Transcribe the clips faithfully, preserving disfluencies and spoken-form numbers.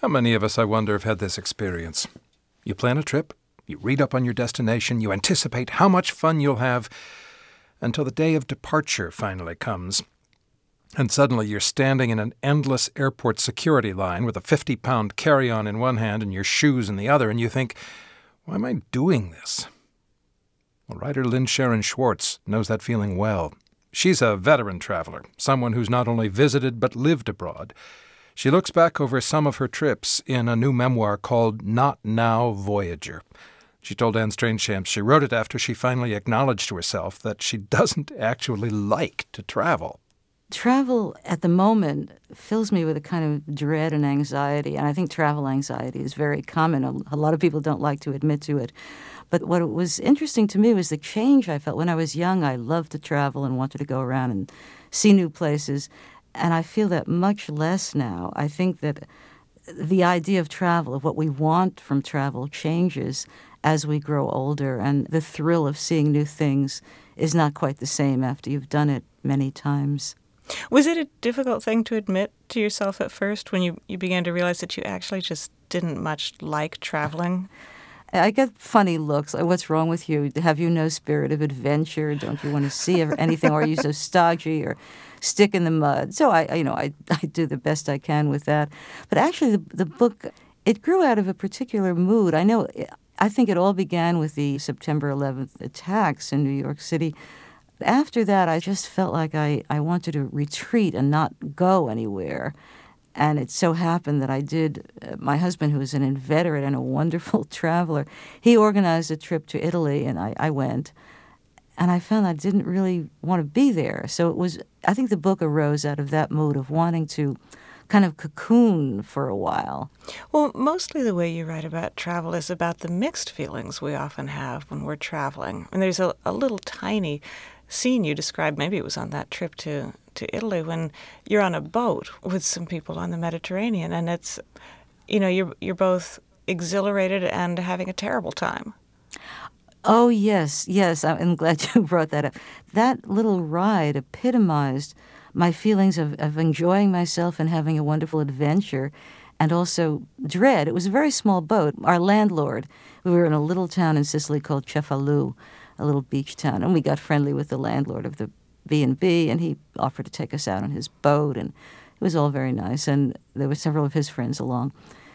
How many of us, I wonder, have had this experience? You plan a trip, you read up on your destination, you anticipate how much fun you'll have, until the day of departure finally comes. And suddenly you're standing in an endless airport security line with a fifty-pound carry-on in one hand and your shoes in the other, and you think, why am I doing this? Well, writer Lynn Sharon Schwartz knows that feeling well. She's a veteran traveler, someone who's not only visited but lived abroad. She looks back over some of her trips in a new memoir called Not Now, Voyager. She told Anne Strainchamps she wrote it after she finally acknowledged to herself that she doesn't actually like to travel. Travel at the moment fills me with a kind of dread and anxiety, and I think travel anxiety is very common. A, a lot of people don't like to admit to it. But what was interesting to me was the change I felt. When I was young, I loved to travel and wanted to go around and see new places. And I feel that much less now. I think that the idea of travel, of what we want from travel, changes as we grow older. And the thrill of seeing new things is not quite the same after you've done it many times. Was it a difficult thing to admit to yourself at first when you, you began to realize that you actually just didn't much like traveling? I get funny looks. Like, what's wrong with you? Have you no spirit of adventure? Don't you want to see anything? Or are you so stodgy or stick in the mud? So I, you know, I, I do the best I can with that. But actually, the, the book, it grew out of a particular mood. I know, I think it all began with the September eleventh attacks in New York City. After that, I just felt like I, I wanted to retreat and not go anywhere. And it so happened that I did, uh, my husband, who is an inveterate and a wonderful traveler, he organized a trip to Italy, and I, I went. And I found I didn't really want to be there. So it was, I think the book arose out of that mood of wanting to kind of cocoon for a while. Well, mostly the way you write about travel is about the mixed feelings we often have when we're traveling. And there's a, a little tiny scene you described, maybe it was on that trip to, to Italy, when you're on a boat with some people on the Mediterranean, and it's, you know, you're you're both exhilarated and having a terrible time. Oh, yes, yes, I'm glad you brought that up. That little ride epitomized my feelings of, of enjoying myself and having a wonderful adventure, and also dread. It was a very small boat. Our landlord, we were in a little town in Sicily called Cefalù, a little beach town, and we got friendly with the landlord of the B and B, and he offered to take us out on his boat, and it was all very nice, and there were several of his friends along.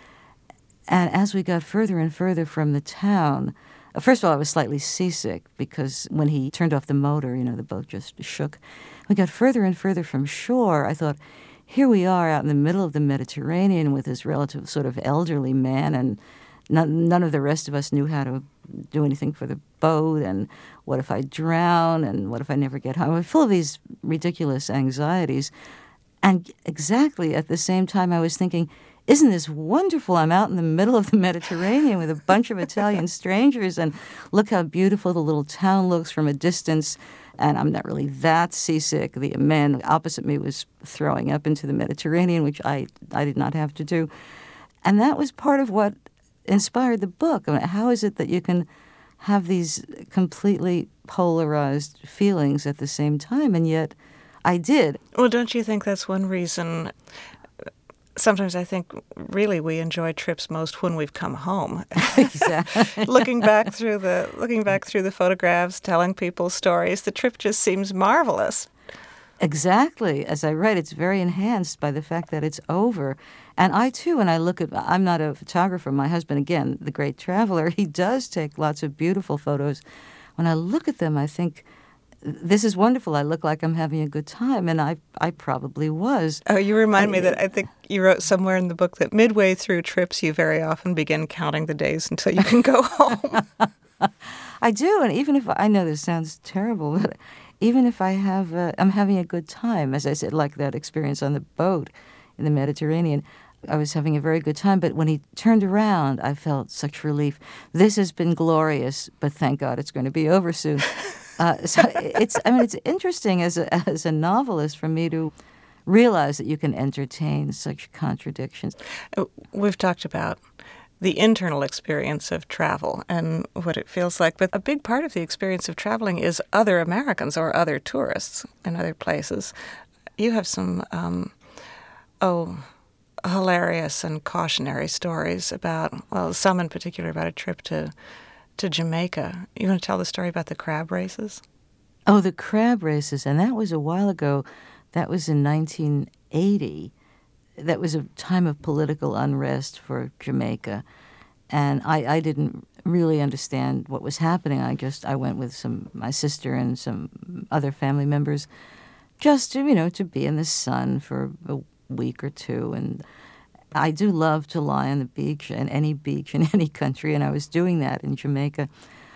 And as we got further and further from the town, first of all, I was slightly seasick, because when he turned off the motor, you know, the boat just shook. We got further and further from shore. I thought, here we are out in the middle of the Mediterranean with this relative sort of elderly man, and none, none of the rest of us knew how to do anything for the boat, and what if I drown, and what if I never get home? I was full of these ridiculous anxieties. And exactly at the same time I was thinking, isn't this wonderful? I'm out in the middle of the Mediterranean with a bunch of Italian strangers, and look how beautiful the little town looks from a distance, and I'm not really that seasick. The man opposite me was throwing up into the Mediterranean, which I, I did not have to do. And that was part of what inspired the book. I mean, how is it that you can have these completely polarized feelings at the same time? And yet I did. Well, don't you think that's one reason? Sometimes I think really we enjoy trips most when we've come home. Exactly. looking back through the looking back through the photographs, telling people stories, the trip just seems marvelous. Exactly. As I write, it's very enhanced by the fact that it's over. And I, too, when I look at, I'm not a photographer. My husband, again, the great traveler, he does take lots of beautiful photos. When I look at them, I think, this is wonderful. I look like I'm having a good time, and I, I probably was. Oh, you remind I, me that I think you wrote somewhere in the book that midway through trips, you very often begin counting the days until you can go home. I do, and even if, I know this sounds terrible, but even if I have, uh, I'm having a good time, as I said, like that experience on the boat in the Mediterranean, I was having a very good time. But when he turned around, I felt such relief. This has been glorious, but thank God it's going to be over soon. Uh, so it's, I mean, it's interesting as a, as a novelist for me to realize that you can entertain such contradictions. We've talked about the internal experience of travel and what it feels like. But a big part of the experience of traveling is other Americans or other tourists in other places. You have some, um, oh, hilarious and cautionary stories about, well, some in particular about a trip to to Jamaica. You want to tell the story about the crab races? Oh, the crab races, and that was a while ago. That was in nineteen eighty. That was a time of political unrest for Jamaica, and I, I didn't really understand what was happening. I just I went with some my sister and some other family members, just to you know to be in the sun for a week or two. And I do love to lie on the beach, and any beach in any country, and I was doing that in Jamaica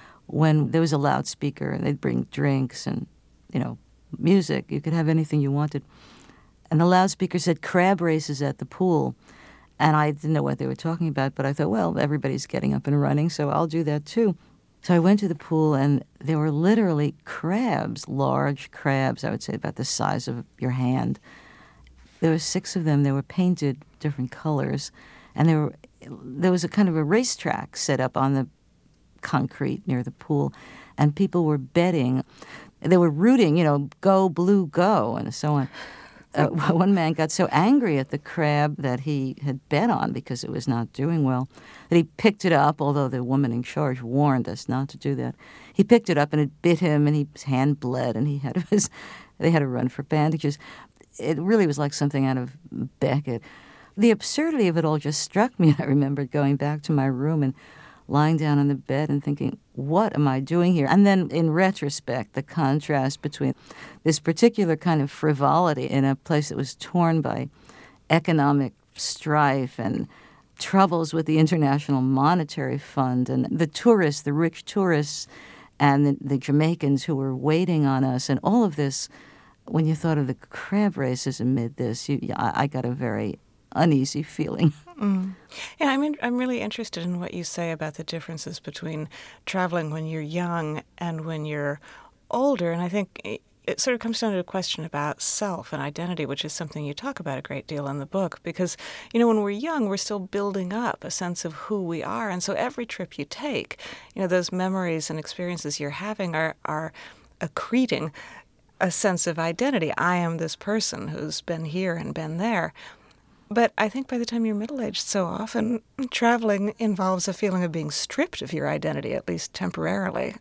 when there was a loudspeaker and they'd bring drinks and you know music. You could have anything you wanted. And the loudspeaker said crab races at the pool. And I didn't know what they were talking about, but I thought, well, everybody's getting up and running, so I'll do that too. So I went to the pool, and there were literally crabs, large crabs, I would say about the size of your hand. There were six of them. They were painted different colors. And there were, there was a kind of a racetrack set up on the concrete near the pool, and people were betting. They were rooting, you know, go, blue, go, and so on. Uh, one man got so angry at the crab that he had bet on because it was not doing well that he picked it up, although the woman in charge warned us not to do that. He picked it up and it bit him, and he, his hand bled, and he had his, they had to run for bandages. It really was like something out of Beckett. The absurdity of it all just struck me, and I remembered going back to my room and lying down on the bed and thinking, what am I doing here? And then in retrospect, the contrast between this particular kind of frivolity in a place that was torn by economic strife and troubles with the International Monetary Fund and the tourists, the rich tourists, and the, the Jamaicans who were waiting on us, and all of this, when you thought of the crab races amid this, you, I, I got a very uneasy feeling. Mm. Yeah, I mean, I'm really interested in what you say about the differences between traveling when you're young and when you're older. And I think it, it sort of comes down to a question about self and identity, which is something you talk about a great deal in the book. Because, you know, when we're young, we're still building up a sense of who we are. And so every trip you take, you know, those memories and experiences you're having are, are accreting a sense of identity. I am this person who's been here and been there. But I think by the time you're middle-aged, so often traveling involves a feeling of being stripped of your identity, at least temporarily.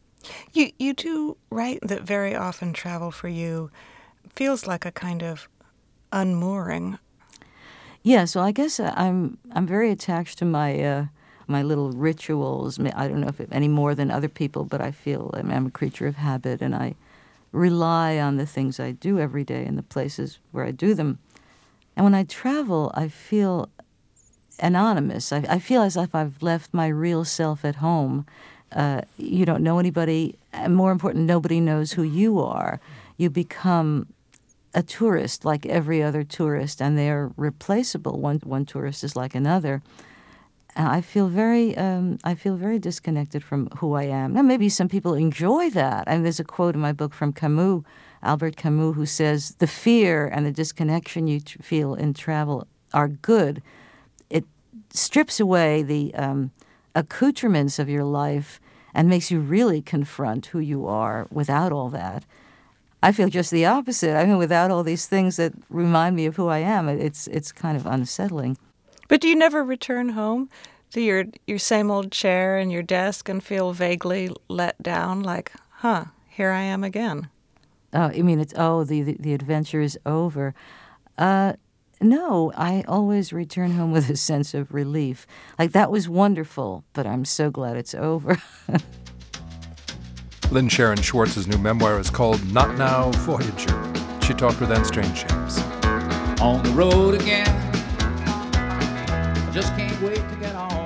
You you do write that very often travel for you feels like a kind of unmooring. Yeah, so I guess I'm I'm very attached to my uh, my little rituals. I don't know if it, any more than other people, but I feel I'm, I'm a creature of habit, and I rely on the things I do every day and the places where I do them. And when I travel, I feel anonymous. I, I feel as if I've left my real self at home. Uh, you don't know anybody, and more important, nobody knows who you are. You become a tourist like every other tourist, and they're replaceable. One one tourist is like another. And I feel very, um, I feel very disconnected from who I am. Now, maybe some people enjoy that. And there's a quote in my book from Camus, Albert Camus, who says, the fear and the disconnection you t- feel in travel are good. It strips away the um, accoutrements of your life and makes you really confront who you are without all that. I feel just the opposite. I mean, without all these things that remind me of who I am, it's it's kind of unsettling. But do you never return home to your your same old chair and your desk and feel vaguely let down, like, huh, here I am again? Oh, you mean it's, oh, the, the, the adventure is over. Uh, no, I always return home with a sense of relief. Like, that was wonderful, but I'm so glad it's over. Lynn Sharon Schwartz's new memoir is called Not Now, Voyager. She talked with Anne Strange-James. On the road again, I just can't wait to get on.